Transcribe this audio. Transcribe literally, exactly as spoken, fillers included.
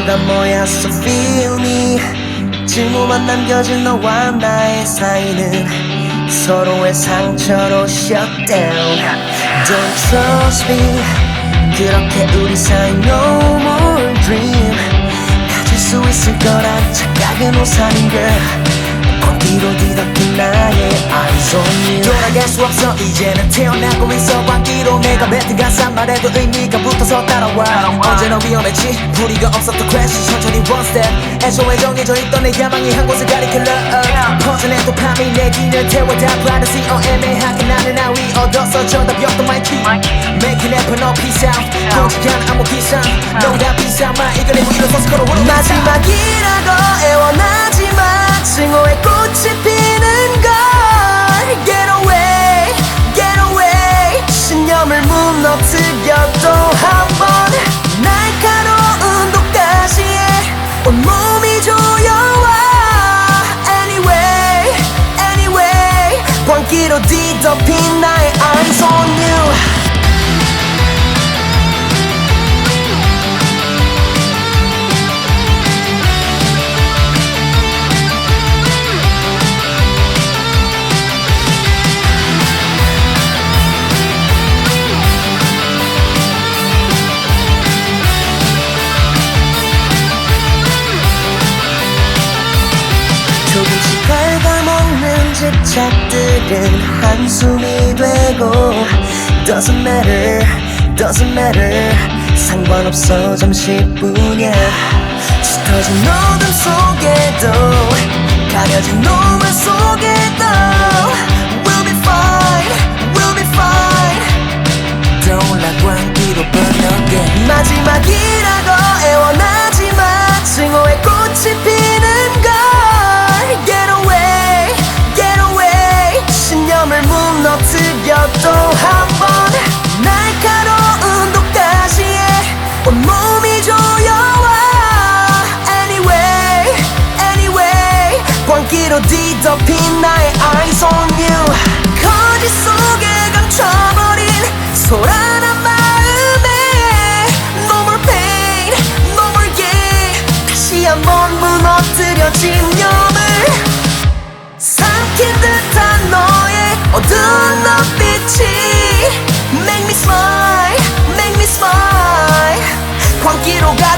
모두가 모였어 feel me 질문만 남겨진 너와 나의 사이는 서로의 상처로 shut down Don't trust me 그렇게 우리 사이 no more dream 가질 수 있을 거란 착각은 오산인 girl 광기로 뒤덮인 나의 eyes on you 돌아갈 수 없어 이제는 태어나고 있어 광기로 내가 뱉은 가사만 해도 의미가 붙어서 따라와 언제나 위험했지 불의가 없었던 question 천천히 one step 애초에 정해져 있던 내 야망이 한 곳을 가리켜 love 퍼져내도 밤이 내 길을 태워다 privacy 어 애매하게 나는 아위 얻었어 정답이었던 my key Make it happen all peace out 공직한 암호 기상 농담 비상만 이겨내고 일어서서 걸어오는 마지막이라고 애원하지만 징후의 꽃이 피는 걸 Get away, get away 신념을 무너뜨려 또 한 번 날카로운 독가시에 온몸이 조여와 Anyway, anyway 광기로 뒤덮인 나의 eyes on you 조금씩 갉아먹는 집착들은 한숨이 되고 Doesn't matter, doesn't matter 상관없어 잠시뿐이야 짙어진 어둠 속에도 가려진 노을 속에도 We'll be fine, we'll be fine Don't let 광기로 burn again 마지막이라고 애원하지만 징후의 꽃이 피는 걸 Get away, get away 신념을 무너뜨려 또 한 번 날카로운 독가시에 온몸이 조여와 Anyway, anyway 광기로 뒤덮인 나의 eyes on you 거짓 속에 감춰버린 소란한 마음에 No more pain, no more gain 다시 한번 무너뜨려 집념을 삼킨 듯한 너의 어두운 눈빛이 Make me smile, make me smile 광기로 가